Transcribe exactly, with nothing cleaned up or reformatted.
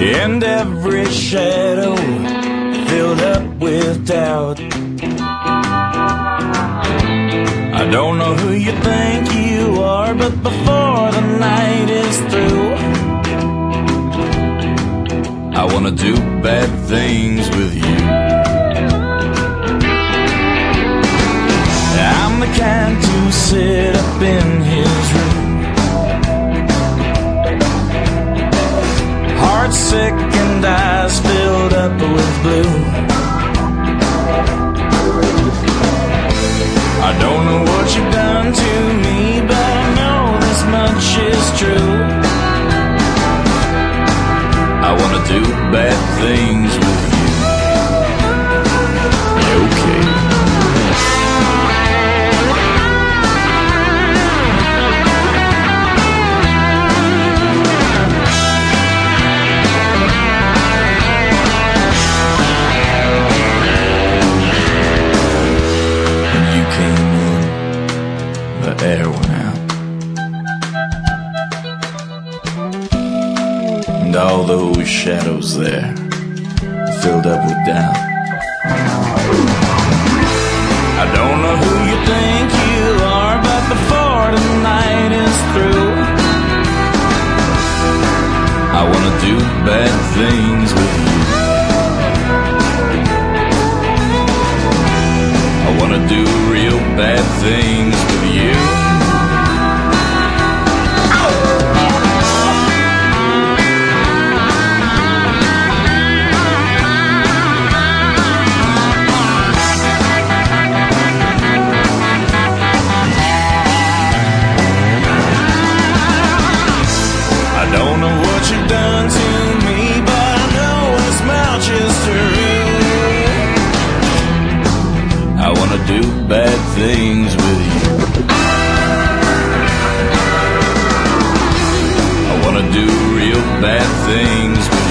and every shadow filled up with doubt. I don't know who you think you are, but before the night is through, I wanna do bad things with you. I'm the kind to sit up in his room, heart sick and eyes filled up with blue. I don't know what you've done to me, but I know this much is true. I wanna do bad things with you. Okay. When you came in, the air went out, and all those shadows there filled up with doubt. I don't know who you think you are, but before the night is through, I wanna do bad things with you. I wanna do real bad things with you. I don't know what you've done to me, but I know as much is true. I wanna do bad things with you. I wanna do real bad things with you.